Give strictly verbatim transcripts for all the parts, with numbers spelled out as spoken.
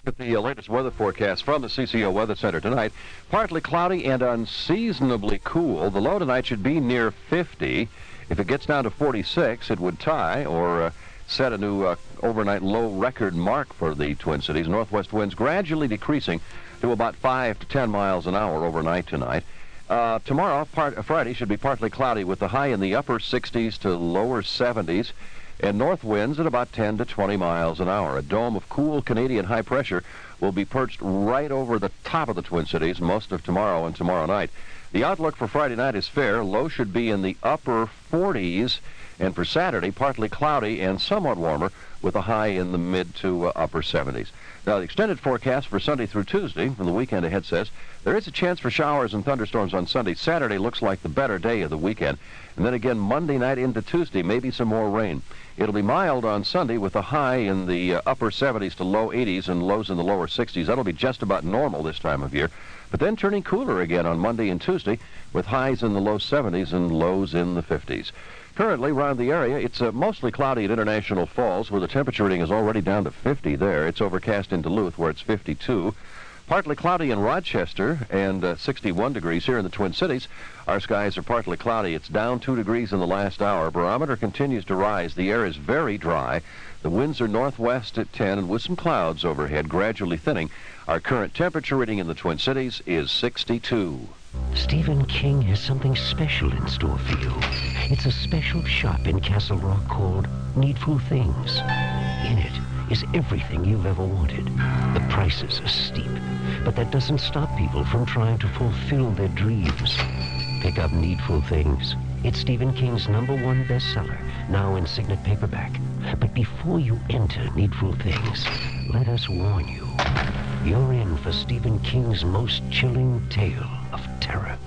At the uh, latest weather forecast from the C C O Weather Center tonight, partly cloudy and unseasonably cool. The low tonight should be near fifty. If it gets down to forty-six, it would tie or uh, set a new uh, overnight low record mark for the Twin Cities. Northwest winds gradually decreasing to about five to ten miles an hour overnight tonight. Uh, tomorrow, part, uh, Friday, should be partly cloudy with the high in the upper sixties to lower seventies. And north winds at about ten to twenty miles an hour. A dome of cool Canadian high pressure will be perched right over the top of the Twin Cities most of tomorrow and tomorrow night. The outlook for Friday night is fair. Low should be in the upper forties. And for Saturday, partly cloudy and somewhat warmer with a high in the mid to uh, upper seventies. Now, the extended forecast for Sunday through Tuesday from the weekend ahead says there is a chance for showers and thunderstorms on Sunday. Saturday looks like the better day of the weekend. And then again, Monday night into Tuesday, maybe some more rain. It'll be mild on Sunday with a high in the uh, upper seventies to low eighties and lows in the lower sixties. That'll be just about normal this time of year. But then turning cooler again on Monday and Tuesday with highs in the low seventies and lows in the fifties. Currently, around the area, it's uh, mostly cloudy at International Falls, where the temperature reading is already down to fifty there. It's overcast in Duluth, where it's fifty-two. Partly cloudy in Rochester and uh, sixty-one degrees here in the Twin Cities. Our skies are partly cloudy. It's down two degrees in the last hour. Barometer continues to rise. The air is very dry. The winds are northwest at ten and with some clouds overhead, gradually thinning. Our current temperature reading in the Twin Cities is sixty-two. Stephen King has something special in store for you. It's a special shop in Castle Rock called Needful Things. In it is everything you've ever wanted. The prices are steep, but that doesn't stop people from trying to fulfill their dreams. Pick up Needful Things. It's Stephen King's number one bestseller, now in Signet paperback. But before you enter Needful Things, let us warn you. You're in for Stephen King's most chilling tale of terror.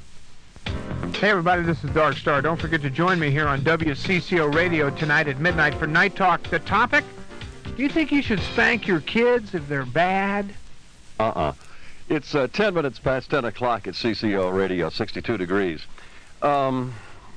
Hey everybody, this is Dark Star. Don't forget to join me here on W C C O Radio tonight at midnight for Night Talk. The topic? Do you think you should spank your kids if they're bad? Uh-uh. It's uh, ten minutes past ten o'clock at C C O Radio, sixty-two degrees. Um,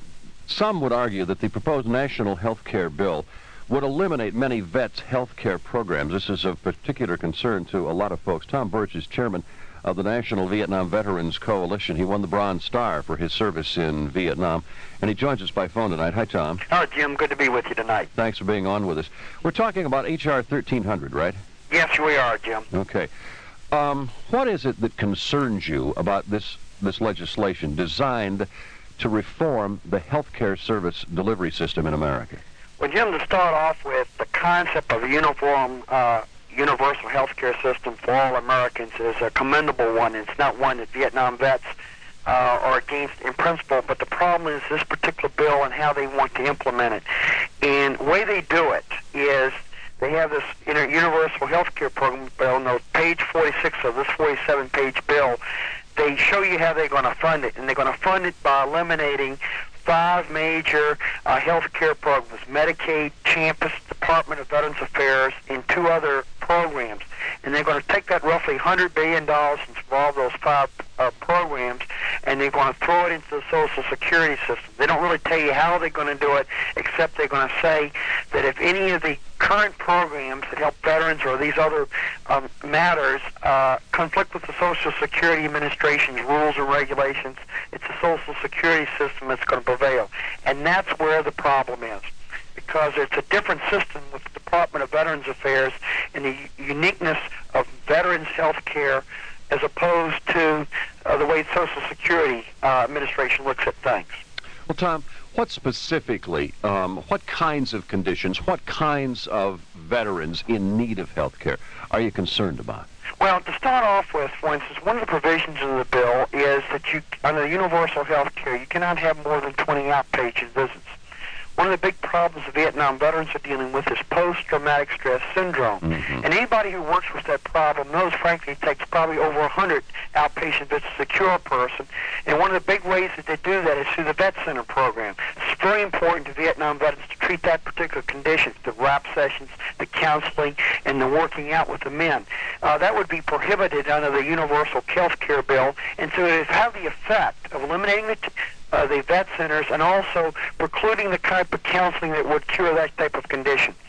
some would argue that the proposed national health care bill would eliminate many vets' health care programs. This is of particular concern to a lot of folks. Tom Birch is chairman of the National Vietnam Veterans Coalition. He won the Bronze Star for his service in Vietnam, and he joins us by phone tonight. Hi, Tom. Oh, Jim, good to be with you tonight. Thanks for being on with us. We're talking about H R thirteen hundred, right? Yes, we are, Jim. Okay. Um, what is it that concerns you about this, this legislation designed to reform the health care service delivery system in America? Well, Jim, to start off with, the concept of a uniform uh, universal health care system for all Americans is a commendable one. It's not one that Vietnam vets uh, are against in principle, but the problem is this particular bill and how they want to implement it. And the way they do it is they have this you know, universal health care program bill, and on page forty-six of this forty-seven page bill, they show you how they're going to fund it, and they're going to fund it by eliminating five major uh, health care programs: Medicaid, Campus, Department of Veterans Affairs, and two other programs. And they're going to take that roughly one hundred billion dollars from all those five uh, programs, and they're going to throw it into the Social Security system. They don't really tell you how they're going to do it, except they're going to say that if any of the current programs that help veterans or these other um, matters uh, conflict with the Social Security Administration's rules and regulations, it's the Social Security system that's going to prevail. And that's where the problem is, because it's a different system with the Department of Veterans Affairs and the uniqueness of veterans health care as opposed to uh, the way Social Security uh, Administration looks at things. Well, Tom, what specifically, um, what kinds of conditions, what kinds of veterans in need of health care are you concerned about? Well, to start off with, for instance, one of the provisions in the bill is that you, under universal health care, you cannot have more than twenty outpatient visits. One of the big problems the Vietnam veterans are dealing with is post-traumatic stress syndrome. Mm-hmm. And anybody who works with that problem knows, frankly, it takes probably over one hundred outpatient visits to cure a person. And one of the big ways that they do that is through the Vet Center program. It's very important to Vietnam veterans to treat that particular condition, the R A P sessions, the counseling, and the working out with the men. Uh, that would be prohibited under the Universal Health Care Bill, and so it would have the effect of eliminating the... T- Uh, the vet centers and also precluding the type of counseling that would cure that type of condition.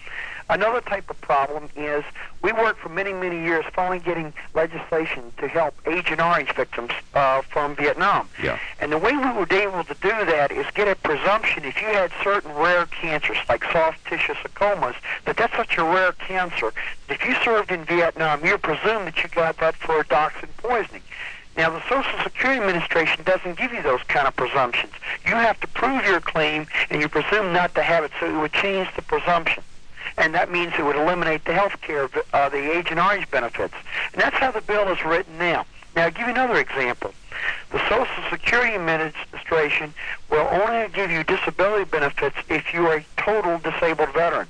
Another type of problem is we worked for many, many years finally getting legislation to help Agent Orange victims uh, from Vietnam. Yeah. And the way we were able to do that is get a presumption if you had certain rare cancers like soft tissue sarcomas, that that's such a rare cancer. If you served in Vietnam, you're presumed that you got that for dioxin poisoning. Now, the Social Security Administration doesn't give you those kind of presumptions. You have to prove your claim, and you're presumed not to have it, so it would change the presumption. And that means it would eliminate the health care, uh, the Agent Orange benefits. And that's how the bill is written now. Now, I'll give you another example. The Social Security Administration will only give you disability benefits if you are a total disabled veteran.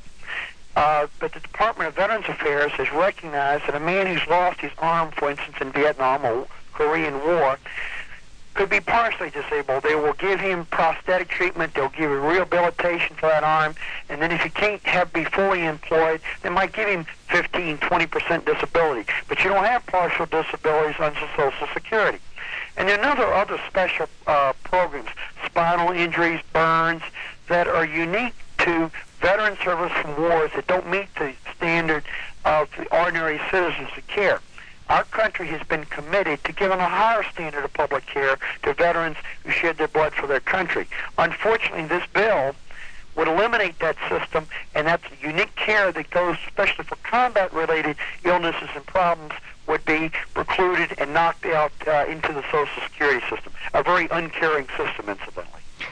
Uh, but the Department of Veterans Affairs has recognized that a man who's lost his arm, for instance, in Vietnam or Korean War, could be partially disabled. They will give him prosthetic treatment. They'll give him rehabilitation for that arm. And then if he can't have be fully employed, they might give him fifteen, twenty percent disability. But you don't have partial disabilities under Social Security. And then other, other special uh, programs, spinal injuries, burns, that are unique to veteran service from wars that don't meet the standard of the ordinary citizens of care. Our country has been committed to giving a higher standard of public care to veterans who shed their blood for their country. Unfortunately, this bill would eliminate that system, and that's the unique care that goes, especially for combat-related illnesses and problems, would be precluded and knocked out uh, into the Social Security system. A very uncaring system, incidentally.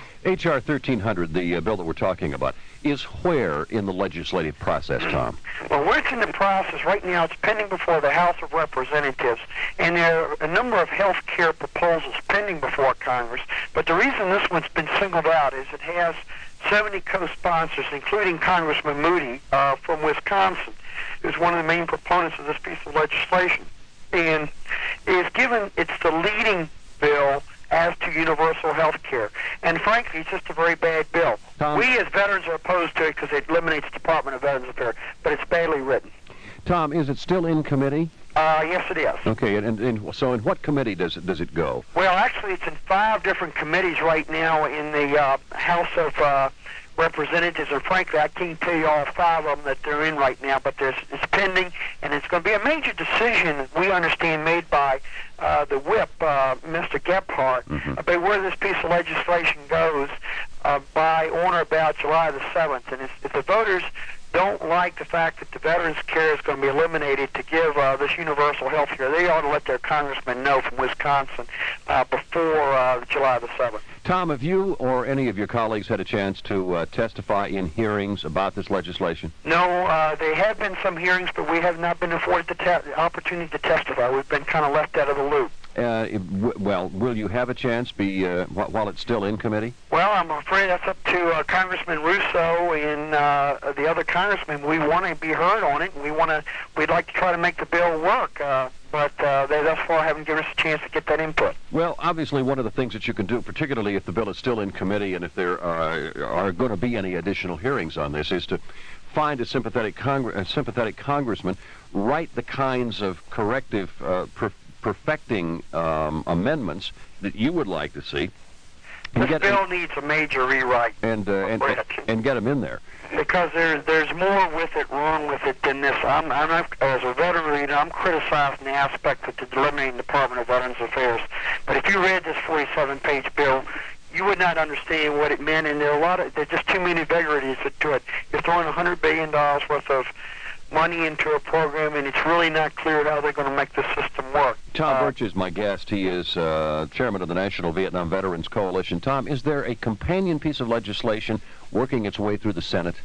H R thirteen hundred, the uh, bill that we're talking about, is where in the legislative process, Tom? Well, where it's in the process right now, it's pending before the House of Representatives, and there are a number of health care proposals pending before Congress. But the reason this one's been singled out is it has seventy co-sponsors, including Congressman Moody uh, from Wisconsin, who's one of the main proponents of this piece of legislation. And is given, it's the leading bill as to universal health care. And frankly, it's just a very bad bill. Tom, we as veterans are opposed to it because it eliminates the Department of Veterans Affairs, but it's badly written. Tom, is it still in committee? Uh, yes, it is. Okay, and, and, and so in what committee does it does it go? Well, actually, it's in five different committees right now in the uh, House of uh, Representatives, and frankly, I can't tell you all five of them that they're in right now, but there's, it's pending, and it's going to be a major decision, we understand, made by uh, the whip, uh, Mister Gephardt, mm-hmm. about where this piece of legislation goes uh, by on or about July the seventh. And if, if the voters don't like the fact that the veterans' care is going to be eliminated to give uh, this universal health care, they ought to let their congressman know from Wisconsin uh, before uh, July the seventh. Tom, have you or any of your colleagues had a chance to uh, testify in hearings about this legislation? No, uh, there have been some hearings, but we have not been afforded the, te- the opportunity to testify. We've been kind of left out of the loop. Uh, if, w- well, will you have a chance be uh, wh- while it's still in committee? Well, I'm afraid that's up to uh, Congressman Russo and uh, the other congressmen. We want to be heard on it, and we want to. We'd like to try to make the bill work, uh, but uh, they thus far haven't given us a chance to get that input. Well, obviously, one of the things that you can do, particularly if the bill is still in committee and if there are, are going to be any additional hearings on this, is to find a sympathetic, Congre- a sympathetic congressman, write the kinds of corrective uh, per- perfecting um, amendments that you would like to see. This get, bill needs a major rewrite. And, uh, and, and, and get them in there. Because there's there's more with it, wrong with it than this. I'm, I'm not, as a veteran, you know, I'm criticizing the aspect of the eliminating the Department of Veterans Affairs. But if you read this forty-seven page bill, you would not understand what it meant. And there are a lot of, there's just too many vagaries to it. You're throwing one hundred billion dollars worth of money into a program, and it's really not clear how they're going to make the system work. Tom uh, Birch is my guest. He is uh, chairman of the National Vietnam Veterans Coalition. Tom, is there a companion piece of legislation working its way through the Senate?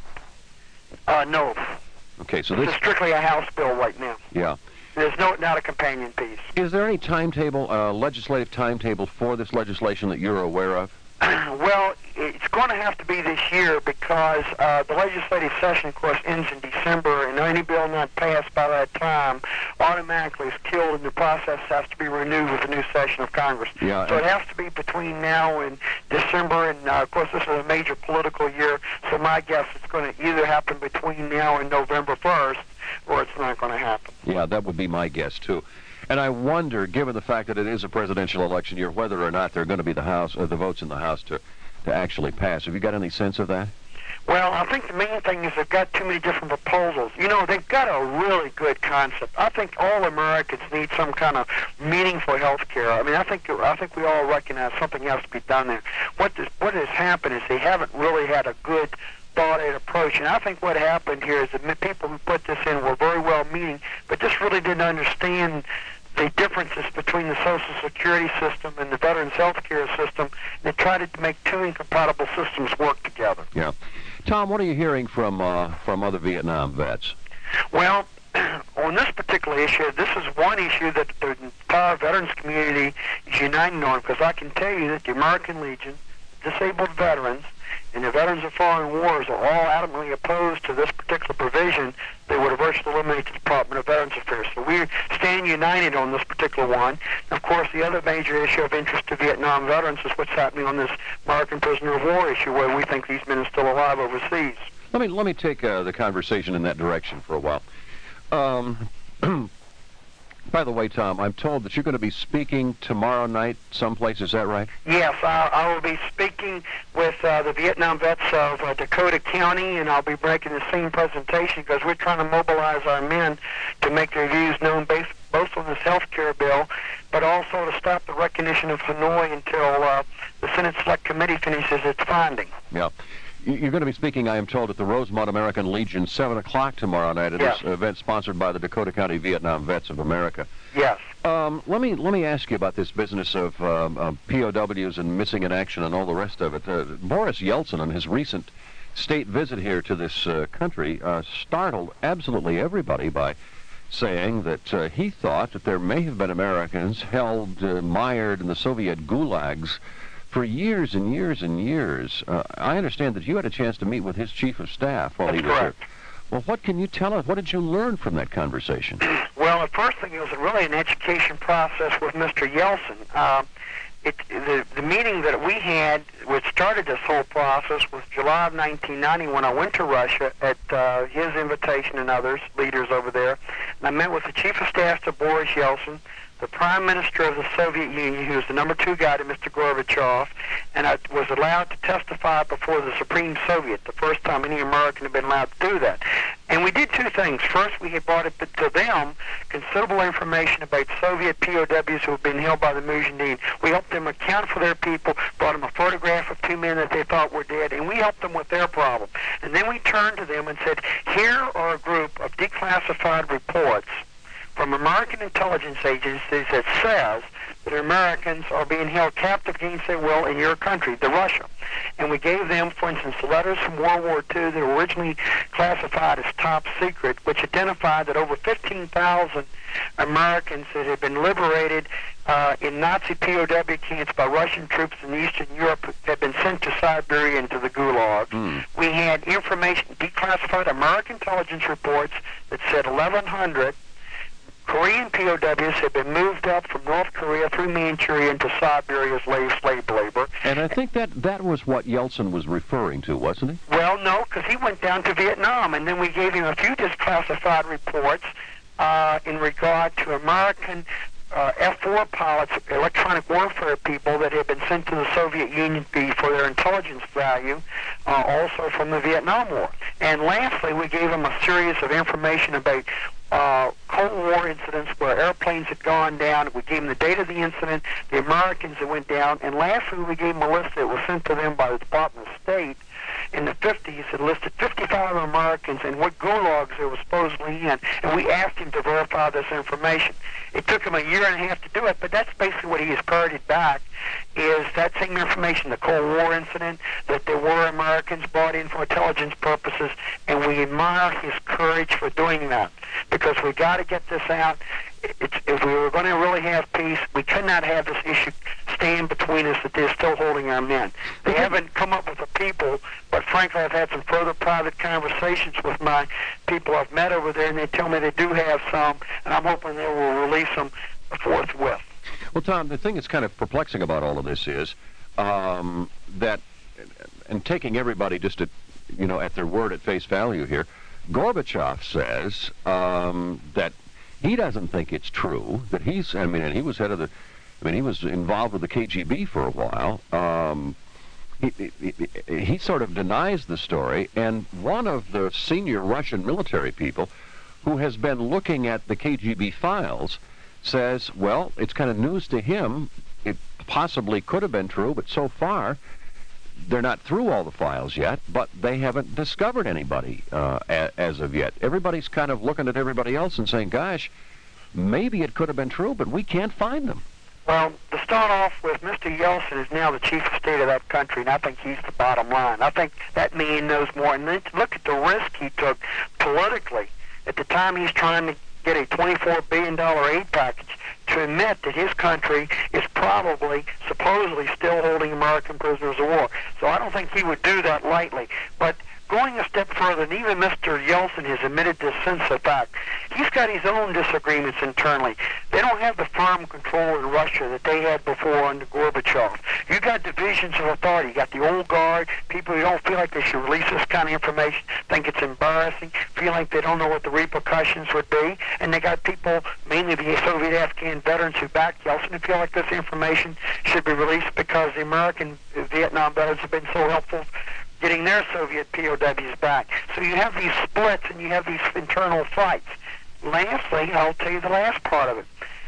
Uh, no. Okay, so this this is strictly a House bill right now. Yeah. There's no not a companion piece. Is there any timetable, uh, legislative timetable for this legislation that you're aware of? Well, it's going to have to be this year because uh, the legislative session, of course, ends in December, and any bill not passed by that time automatically is killed, and the process has to be renewed with a new session of Congress. Yeah, so it has to be between now and December, and uh, of course, this is a major political year, so my guess it's going to either happen between now and November first, or it's not going to happen. Yeah, that would be my guess, too. And I wonder, given the fact that it is a presidential election year, whether or not there are going to be the House, or the votes in the House to, to actually pass. Have you got any sense of that? Well, I think the main thing is they've got too many different proposals. You know, they've got a really good concept. I think all Americans need some kind of meaningful health care. I mean, I think I think we all recognize something has to be done there. What this, what has happened is they haven't really had a good thought-out approach, and I think what happened here is that the people who put this in were very well-meaning, but just really didn't understand the differences between the Social Security system and the Veterans Health Care system. They tried to make two incompatible systems work together. Yeah. Tom, what are you hearing from uh, from other Vietnam vets? Well, on this particular issue, this is one issue that the entire veterans community is united on, because I can tell you that the American Legion, disabled veterans, and the veterans of foreign wars are all adamantly opposed to this particular provision that would have virtually eliminate the Department of Veterans Affairs. So we stand united on this particular one. Of course, the other major issue of interest to Vietnam veterans is what's happening on this American prisoner of war issue, where we think these men are still alive overseas. Let me let me take uh, the conversation in that direction for a while. Um, by the way, Tom, I'm told that you're going to be speaking tomorrow night someplace. Is that right? Yes, I, I will be speaking with uh, the Vietnam vets of uh, Dakota County, and I'll be making the same presentation because we're trying to mobilize our men to make their views known based both on this health care bill, but also to stop the recognition of Hanoi until uh, the Senate Select Committee finishes its findings. Yeah. You're going to be speaking, I am told, at the Rosemont American Legion, seven o'clock tomorrow night at yes. this event sponsored by the Dakota County Vietnam Vets of America. Yes. Um, let me let me ask you about this business of um, uh, P O Ws and missing in action and all the rest of it. Uh, Boris Yeltsin, on his recent state visit here to this uh, country, uh, startled absolutely everybody by saying that uh, he thought that there may have been Americans held uh, mired in the Soviet gulags for years and years and years. Uh, I understand that you had a chance to meet with his chief of staff while That's he was correct. here. Well, what can you tell us? What did you learn from that conversation? Well, the first thing, it was really an education process with Mister Yeltsin. Uh, it, the, the meeting that we had, which started this whole process, was July of nineteen ninety when I went to Russia at uh, his invitation and others, leaders over there. And I met with the chief of staff to Boris Yeltsin, the prime minister of the Soviet Union, who was the number two guy to Mister Gorbachev, and I was allowed to testify before the Supreme Soviet, the first time any American had been allowed to do that. And we did two things. First, we had brought it to them considerable information about Soviet P O Ws who had been held by the Mujahideen. We helped them account for their people, brought them a photograph of two men that they thought were dead, and we helped them with their problem. And then we turned to them and said, here are a group of declassified reports from American intelligence agencies that says that Americans are being held captive against their will in your country, the Russia. And we gave them, for instance, letters from World War Two that were originally classified as top secret, which identified that over fifteen thousand Americans that had been liberated uh, in Nazi P O W camps by Russian troops in Eastern Europe had been sent to Siberia and to the Gulag. Mm. We had information, declassified American intelligence reports that said eleven hundred Korean P O Ws had been moved up from North Korea through Manchuria into Siberia as slave, slave labor. And I think that that was what Yeltsin was referring to, wasn't he? Well, no, because he went down to Vietnam, and then we gave him a few declassified reports uh, in regard to American uh, F four pilots, electronic warfare people that had been sent to the Soviet Union for their intelligence value, uh, also from the Vietnam War. And lastly, we gave him a series of information about Uh, Cold War incidents where airplanes had gone down. We gave them the date of the incident, the Americans that went down, and lastly we gave them a list that was sent to them by the Department of State in the fifties that listed fifty-five Americans and what gulags they were supposedly in, and we asked him to verify this information. It took him a year and a half to do it, but that's basically what he has parroted back, is that same information, the Cold War incident, that there were Americans brought in for intelligence purposes, and we admire his courage for doing that, because we got to get this out. It's, if we were going to really have peace, we could not have this issue stand between us that they're still holding our men. They haven't come up with the people, but frankly, I've had some further private conversations with my people I've met over there, and they tell me they do have some, and I'm hoping they will release them forthwith. Well, Tom, the thing that's kind of perplexing about all of this is um, that, and taking everybody just at, you know, at their word at face value here, Gorbachev says um, that he doesn't think it's true, that he's, I mean, and he was head of the, I mean, he was involved with the K G B for a while. Um, he, he, he sort of denies the story, and one of the senior Russian military people who has been looking at the K G B files says, well, it's kind of news to him. It possibly could have been true, but so far they're not through all the files yet, but they haven't discovered anybody uh, a, as of yet. Everybody's kind of looking at everybody else and saying, gosh, maybe it could have been true, but we can't find them. Well, to start off with, Mister Yeltsin is now the chief of state of that country, and I think he's the bottom line. I think that man knows more. And then look at the risk he took politically at the time he's trying to get a twenty-four billion dollars aid package to admit that his country is probably, supposedly, still holding American prisoners of war. So I don't think he would do that lightly. But going a step further, and even Mister Yeltsin has admitted this since the fact, he's got his own disagreements internally. They don't have the firm control in Russia that they had before under Gorbachev. You got divisions of authority. You got the old guard, people who don't feel like they should release this kind of information, think it's embarrassing, feel like they don't know what the repercussions would be, and they got people, mainly the Soviet Afghan veterans who back Yeltsin, who feel like this information should be released because the American Vietnam veterans have been so helpful getting their Soviet P O Ws back. So you have these splits and you have these internal fights. Lastly, I'll tell you the last part of it.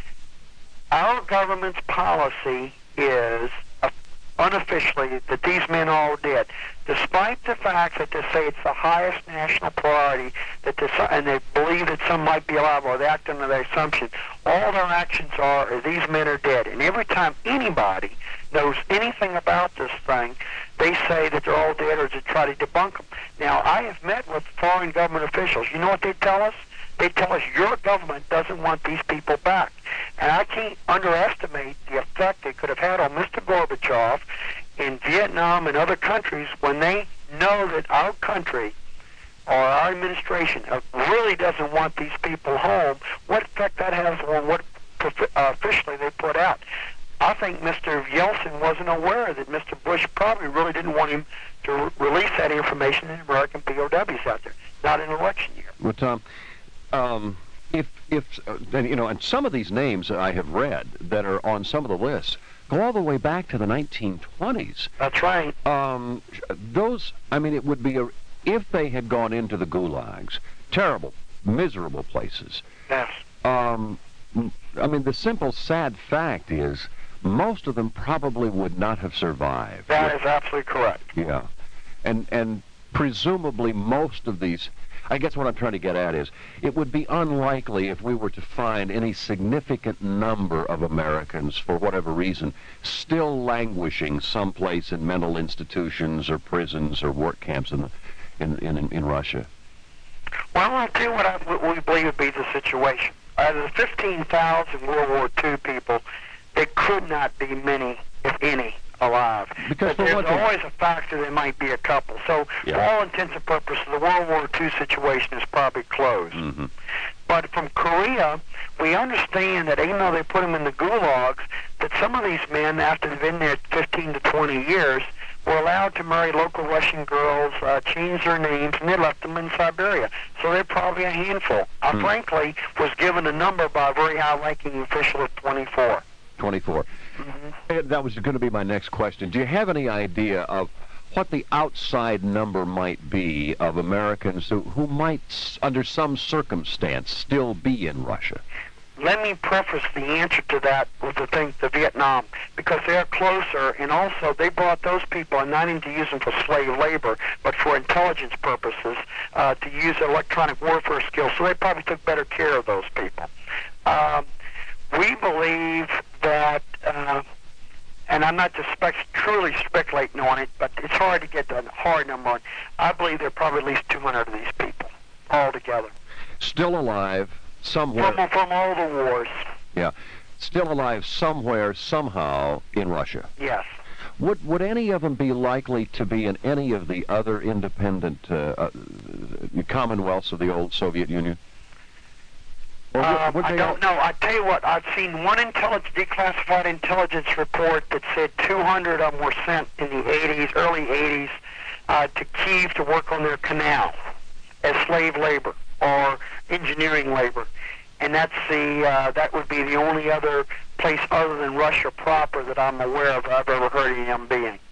Our government's policy is uh, unofficially that these men all did, despite the fact that they say it's the highest national priority, that this, and they believe that some might be alive, or they act under their assumption. All their actions are, are these men are dead. And every time anybody knows anything about this thing, they say that they're all dead or to try to debunk them. Now, I have met with foreign government officials. You know what they tell us? They tell us your government doesn't want these people back. And I can't underestimate the effect they could have had on Mister Gorbachev in Vietnam and other countries when they know that our country or our administration really doesn't want these people home, what effect that has on what uh, officially they put out. I think Mister Yeltsin wasn't aware that Mister Bush probably really didn't want him to re- release that information in American P O Ws out there, not in an election year. Well, Tom, um, if, if uh, you know, and some of these names I have read that are on some of the lists go all the way back to the nineteen twenties. That's right. Um, those, I mean, it would be, a, if they had gone into the gulags, terrible, miserable places. Yes. Um, I mean, the simple, sad fact is, most of them probably would not have survived. That is absolutely correct. Yeah. And and presumably most of these, I guess what I'm trying to get at is, it would be unlikely if we were to find any significant number of Americans, for whatever reason, still languishing someplace in mental institutions or prisons or work camps in, the, in, in, in Russia. Well, I'll tell you what, I, what we believe would be the situation. Out of the fifteen thousand World War Two people, there could not be many, if any, alive. Because but there's always a factor there might be a couple. So yeah. for all intents and purposes, the World War Two situation is probably closed. Mm-hmm. But from Korea, we understand that even though they put them in the gulags, that some of these men, after they've been there fifteen to twenty years, were allowed to marry local Russian girls, uh, change their names, and they left them in Siberia. So they're probably a handful. I Hmm. frankly was given a number by a very high-ranking official of twenty-four. twenty-four. Mm-hmm. That was going to be my next question. Do you have any idea of what the outside number might be of Americans who, who might, s- under some circumstance, still be in Russia? Let me preface the answer to that with the thing, the Vietnam, because they're closer, and also they brought those people, and not even to use them for slave labor, but for intelligence purposes, uh, to use electronic warfare skills. So they probably took better care of those people. Um, we believe that, uh, and I'm not just spec- truly speculating on it, but it's hard to get the hard number on. I believe there are probably at least two hundred of these people altogether. Still alive somewhere. From, from all the wars. Yeah. Still alive somewhere, somehow, in Russia. Yes. Would would any of them be likely to be in any of the other independent uh, uh, commonwealths of the old Soviet Union? Or would, Um, would I they don't all- know. I tell you what, I've seen one intelligence, declassified intelligence report that said two hundred of them were sent in the eighties, early eighties, uh, to Kyiv to work on their canal as slave labor or engineering labor, and that's the uh, that would be the only other place other than Russia proper that I'm aware of I've ever heard of them being.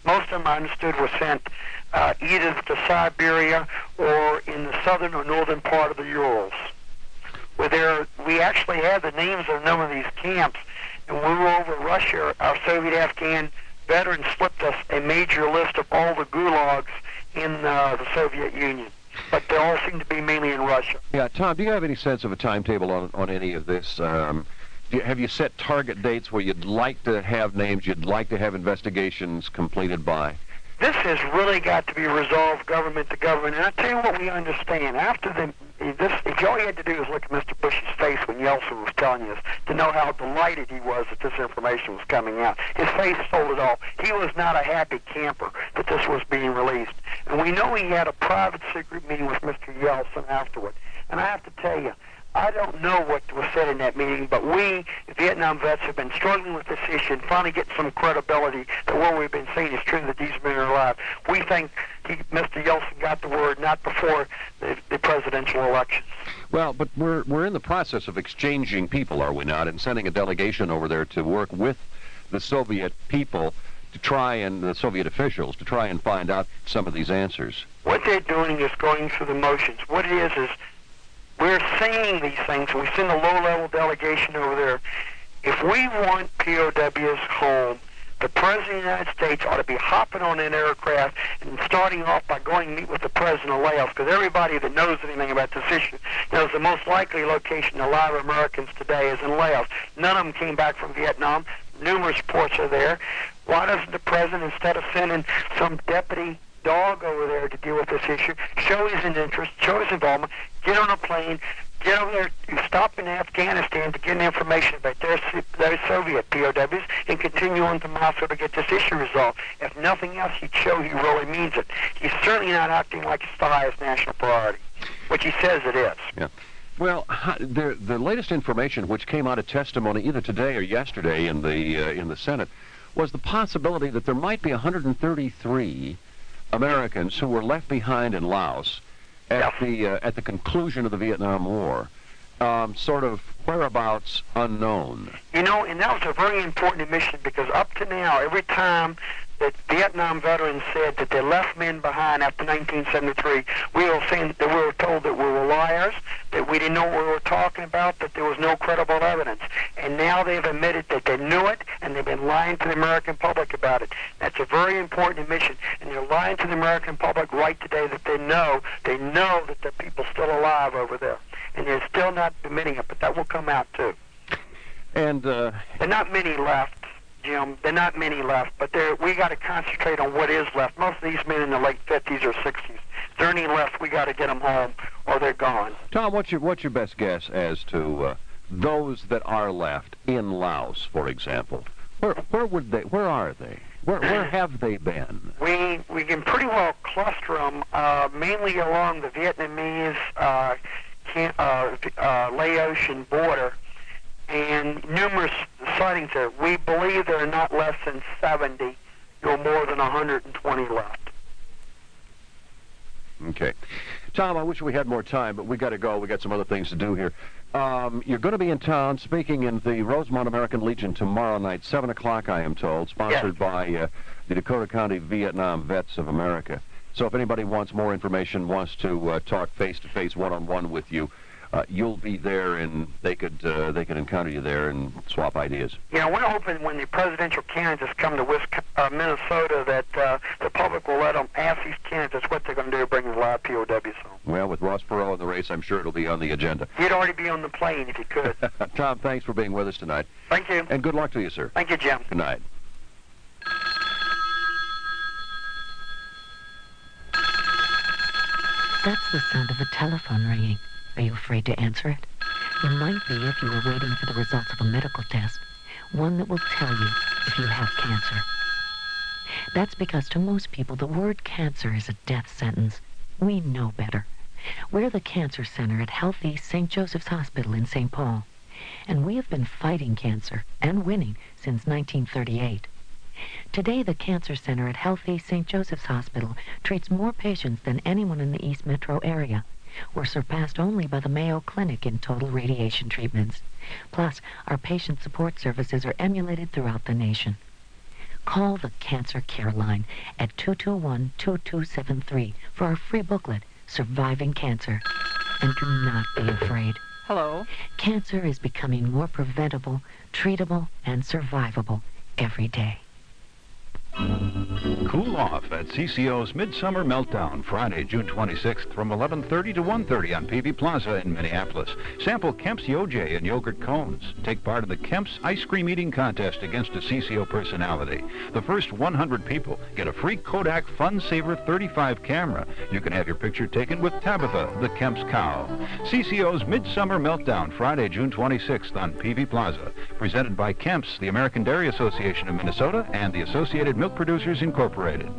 Most of them, I understood, were sent uh, either to Siberia or in the southern or northern part of the Urals. Where there, we actually have the names of a number of these camps, and when we were over Russia, our Soviet-Afghan veterans slipped us a major list of all the gulags in uh, the Soviet Union. But they all seem to be mainly in Russia. Yeah, Tom, do you have any sense of a timetable on, on any of this? Um, do you, have you set target dates where you'd like to have names, you'd like to have investigations completed by? This has really got to be resolved government to government. And I tell you what we understand. After the, this, if all you had to do was look at Mister Bush's face when Yeltsin was telling us to know how delighted he was that this information was coming out. His face told it all. He was not a happy camper that this was being released. And we know he had a private secret meeting with Mister Yeltsin afterward. And I have to tell you, I don't know what was said in that meeting, but we, Vietnam vets, have been struggling with this issue and finally getting some credibility that what we've been saying is true, that these men are alive. We think he, Mister Yeltsin got the word not before the, the presidential elections. Well, but we're we're in the process of exchanging people, are we not, and sending a delegation over there to work with the Soviet people to try and, the Soviet officials, to try and find out some of these answers. What they're doing is going through the motions. What it is is we're saying these things, and we send a low-level delegation over there. If we want P O Ws home, the President of the United States ought to be hopping on an aircraft and starting off by going to meet with the President of Laos, because everybody that knows anything about this issue knows the most likely location of live Americans today is in Laos. None of them came back from Vietnam. Numerous reports are there. Why doesn't the President, instead of sending some deputy dog over there to deal with this issue, show his interest, show his involvement, get on a plane, get over there, stop in Afghanistan to get information about their, their Soviet P O Ws, and continue on to Moscow to get this issue resolved. If nothing else, he'd show he really means it. He's certainly not acting like it's the highest national priority, which he says it is. Yeah. Well, the the latest information, which came out of testimony either today or yesterday in the uh, in the Senate, was the possibility that there might be one hundred thirty-three Americans who were left behind in Laos at Yeah. the uh, at the conclusion of the Vietnam War, um, sort of whereabouts unknown. You know, and that was a very important admission, because up to now, every time that Vietnam veterans said that they left men behind after nineteen seventy-three, we were saying that we were told that we were liars, that we didn't know what we were talking about, that there was no credible evidence. And now they've admitted that they knew it, and they've been lying to the American public about it. That's a very important admission, and they're lying to the American public right today that they know, they know that the people's still alive over there. And they're still not admitting it, but that will come out too. And uh, There are not many left, Jim. There are not many left, but there, we got to concentrate on what is left. Most of these men in the late fifties or sixties. If there are any left, we got to get them home, or they're gone. Tom, what's your what's your best guess as to uh, those that are left in Laos, for example? Where where would they? Where are they? Where where have they been? We we can pretty well cluster them uh, mainly along the Vietnamese uh, can, uh, uh, Laotian border, and numerous sightings there. We believe there are not less than seventy, or more than one hundred twenty left. Okay. Tom, I wish we had more time, but we got to go. We got some other things to do here. Um, you're going to be in town speaking in the Rosemont American Legion tomorrow night, seven o'clock, I am told, sponsored Yes. by uh, the Dakota County Vietnam Vets of America. So if anybody wants more information, wants to uh, talk face-to-face, one-on-one with you, uh, you'll be there, and they could uh, they could encounter you there and swap ideas. You know, we're hoping when the presidential candidates come to Wisconsin, uh, Minnesota, that uh, the public will let them ask these candidates what they're going to do to bring the live P O Ws home. Well, with Ross Perot in the race, I'm sure it'll be on the agenda. He'd already be on the plane if he could. Tom, thanks for being with us tonight, Thank you. and good luck to you, sir. Thank you, Jim. Good night. That's the sound of a telephone ringing. Are you afraid to answer it? You might be if you were waiting for the results of a medical test, one that will tell you if you have cancer. That's because to most people, the word cancer is a death sentence. We know better. We're the Cancer Center at Healthy Saint Joseph's Hospital in Saint Paul, and we have been fighting cancer and winning since nineteen thirty-eight. Today, the Cancer Center at Healthy Saint Joseph's Hospital treats more patients than anyone in the East Metro area. We're surpassed only by the Mayo Clinic in total radiation treatments. Plus, our patient support services are emulated throughout the nation. Call the Cancer Care Line at two two one, two two seven three for our free booklet, Surviving Cancer. And do not be afraid. Hello. Cancer is becoming more preventable, treatable, and survivable every day. Cool off at C C O's Midsummer Meltdown, Friday, June twenty-sixth from eleven thirty to one thirty on P V Plaza in Minneapolis. Sample Kemp's Yo J and yogurt cones. Take part in the Kemp's ice cream eating contest against a C C O personality. The first one hundred people get a free Kodak Fun Saver thirty-five camera. You can have your picture taken with Tabitha, the Kemp's cow. C C O's Midsummer Meltdown, Friday, June twenty-sixth on P V Plaza. Presented by Kemp's, the American Dairy Association of Minnesota, and the Associated Milk Producers Incorporated.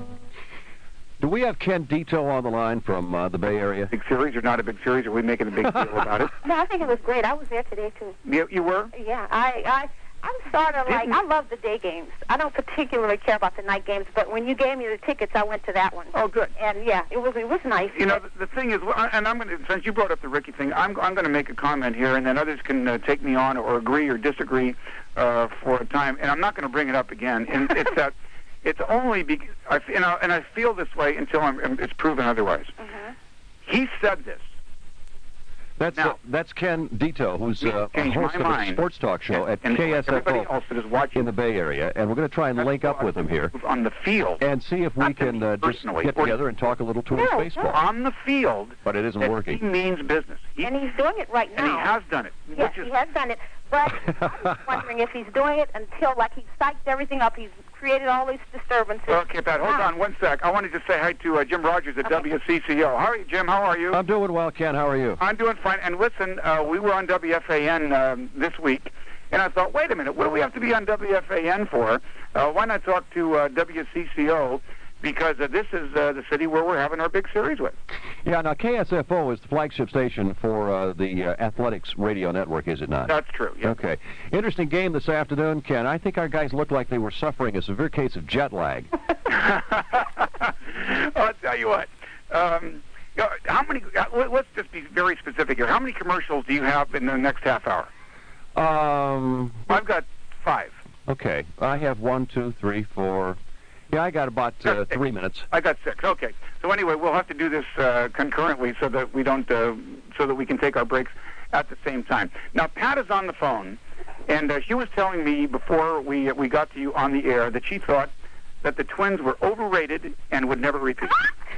Do we have Ken Dito on the line from uh, the Bay Area? Big series or not a big series? Are we making a big deal about it? No, I think it was great. I was there today, too. You, you were? Yeah, I, I, I'm sort of like, Didn't- I love the day games. I don't particularly care about the night games, but when you gave me the tickets, I went to that one. Oh, good. And, yeah, it was it was nice. You know, the, the thing is, and I'm going to, since you brought up the Ricky thing, I'm, I'm going to make a comment here, and then others can uh, take me on or agree or disagree uh, for a time, and I'm not going to bring it up again. And it's that, it's only because, I, you know, and I feel this way until I'm, it's proven otherwise. Mhm. He said this. That's Now- uh, that's Ken Dito, who's uh, a Changed host my of a mind. sports talk show And- at and K S F everybody O else that is watching in the Bay Area, and we're going to try and That's link up why with him here on the field. and see if we Not to can me uh, just personally, get or- together and talk a little tourist No, baseball. On the field, But it isn't that working. he means business. He, And he's doing it right and now. he has done it. Yes, which is, he has done it. But I was wondering if he's doing it until, like, he's psyched everything up. He's created all these disturbances. Okay, Pat, hold Now- on one sec. I wanted to say hi to uh, Jim Rogers at Okay. W C C O. How are you, Jim? How are you? I'm doing well, Ken. How are you? I'm doing fine. And listen, uh, we were on W F A N um, this week, and I thought, wait a minute, what do we have to be on W F A N for? Uh, why not talk to uh, W C C O? Because uh, this is uh, the city where we're having our big series with. Yeah, now K S F O is the flagship station for uh, the uh, Athletics radio network, is it not? That's true. Yeah. Okay. Interesting game this afternoon, Ken. I think our guys looked like they were suffering a severe case of jet lag. I'll tell you what. Um, you know, how many? Uh, let- let's just be very specific here. How many commercials do you have in the next half hour? Um, I've got five. okay. I have one, two, three, four. Yeah, I got about uh, three minutes. I got six. Okay. So anyway, we'll have to do this uh, concurrently so that we don't, uh, so that we can take our breaks at the same time. Now, Pat is on the phone, and uh, she was telling me before we we got to you on the air that she thought that the Twins were overrated and would never repeat.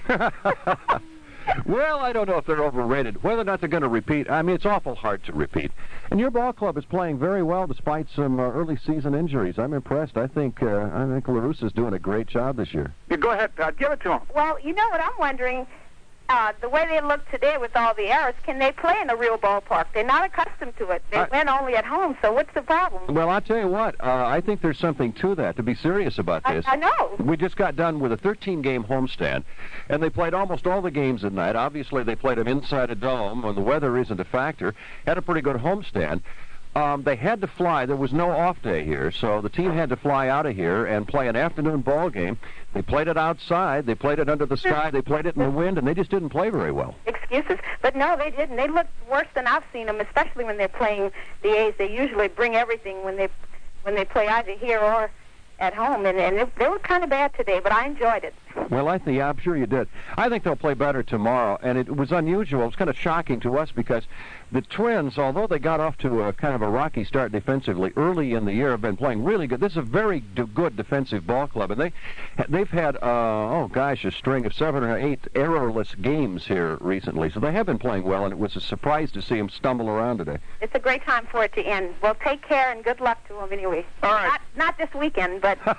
Well, I don't know if they're overrated. Whether or not they're going to repeat, I mean, it's awful hard to repeat. And your ball club is playing very well despite some uh, early season injuries. I'm impressed. I think uh, I think LaRussa's doing a great job this year. Yeah, go ahead, Pat. Give it to him. Well, you know what I'm wondering? Uh, the way they look today with all the errors, can they play in a real ballpark? They're not accustomed to it. They I- win only at home, so what's the problem? Well, I'll tell you what. Uh, I think there's something to that, to be serious about I, this. I know. We just got done with a thirteen-game homestand, and they played almost all the games at night. Obviously, they played them inside a dome, and the weather isn't a factor. Had a pretty good homestand. Um, they had to fly. There was no off day here, so the team had to fly out of here and play an afternoon ball game. They played it outside. They played it under the sky. They played it in the wind, and they just didn't play very well. Excuses. But no, they didn't. They looked worse than I've seen them, especially when they're playing the A's. They usually bring everything when they when they play either here or at home, and, and it, they were kind of bad today, but I enjoyed it. Well, I think, yeah, I'm sure you did. I think they'll play better tomorrow, and it was unusual. It was kind of shocking to us because the Twins, although they got off to a kind of a rocky start defensively early in the year, have been playing really good. This is a very d- good defensive ball club, and they, they've had, uh, oh gosh, a string of seven or eight errorless games here recently. So they have been playing well, and it was a surprise to see them stumble around today. It's a great time for it to end. Well, take care and good luck to them anyway. All right. Not, not this weekend, but All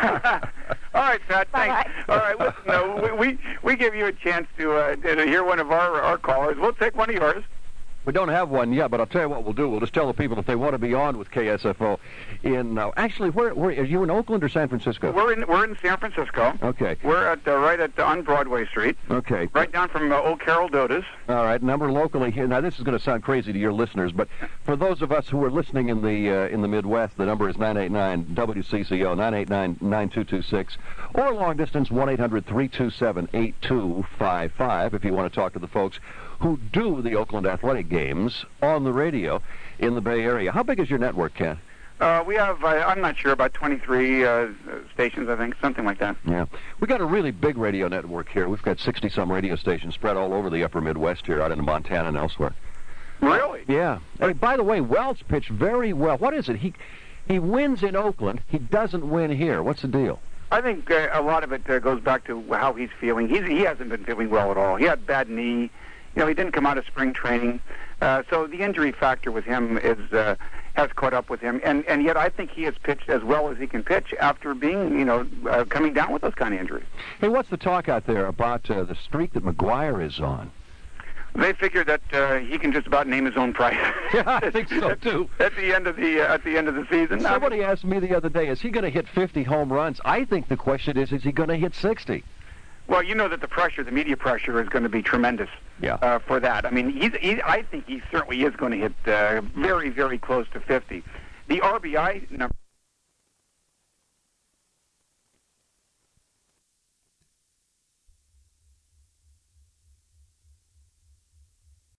right, Pat. Thanks. Bye-bye. All right. Listen, uh, we, we we give you a chance to uh, to hear one of our our callers. We'll take one of yours. We don't have one yet, but I'll tell you what we'll do. We'll just tell the people if they want to be on with K S F O. In uh, actually, where, where are you in Oakland or San Francisco? We're in we're in San Francisco. Okay. We're at uh, right at uh, on Broadway Street, Okay. right down from uh, Old Carol Dota's. All right. Number locally here. Now, this is going to sound crazy to your listeners, but for those of us who are listening in the uh, in the Midwest, the number is nine eight nine W C C O, nine eight nine, nine two two six, or long distance one eight hundred, three two seven, eight two five five if you want to talk to the folks who do the Oakland Athletic games on the radio in the Bay Area. How big is your network, Ken? Uh, we have, uh, I'm not sure, about twenty-three uh, stations, I think, something like that. Yeah. We got a really big radio network here. We've got sixty-some radio stations spread all over the upper Midwest here, out in Montana and elsewhere. Really? Yeah. Hey, by the way, Wells pitched very well. What is it? He he wins in Oakland. He doesn't win here. What's the deal? I think uh, a lot of it uh, goes back to how he's feeling. He's, he hasn't been feeling well at all. He had bad knee. You know, he didn't come out of spring training. Uh, so the injury factor with him is uh, has caught up with him. And, and yet I think he has pitched as well as he can pitch after being, you know, uh, coming down with those kind of injuries. Hey, what's the talk out there about uh, the streak that McGuire is on? They figure that uh, he can just about name his own price. Yeah, I think so too. At the end of the uh, at the end of the season. Somebody asked me the other day, is he going to hit fifty home runs? I think the question is, is he going to hit sixty? Well, you know that the pressure, the media pressure, is going to be tremendous. Yeah. Uh, for that, I mean, he's, he, I think he certainly is going to hit uh, very, very close to fifty. The R B I number.